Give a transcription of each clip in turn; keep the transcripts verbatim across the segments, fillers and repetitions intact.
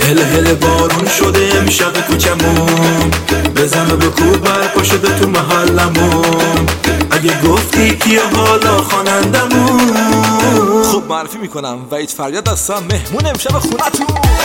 هله هله بارون شده امشب کوچمون، بزن و بکوب برپا شده تو محلمون. اگه گفتی کیا حالا خوانندمون، خب معرفی میکنم وحید فریاد هستم، مهمون امشب خونتون.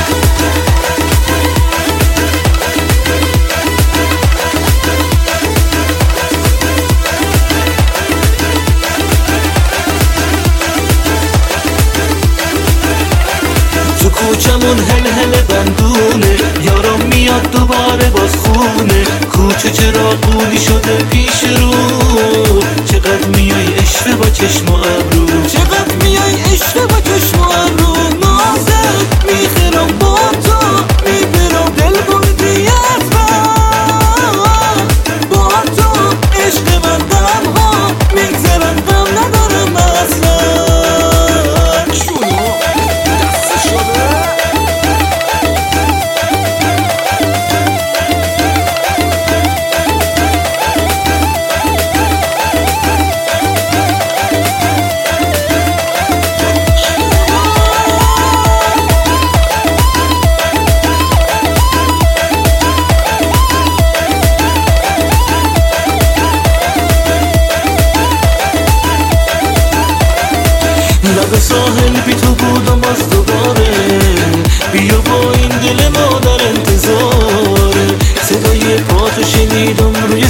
تو کوچمون هل هل بندونه، یارم میاد دوباره باز خونه. کوچه چراغونی شده پیش رو، چقدر میای عشق با چشم و ابرو، چقدر میای عشق با چشم و ابرو. نازت میخرم با تو میبرم دل بردی از من، با تو عشق من غم ها میگذرن، غم ندارم اصلا. لب ساحل بی تو بودم باز دوباره، بیا با این دل ما در انتظاره. صدای پاتو شنیدم روی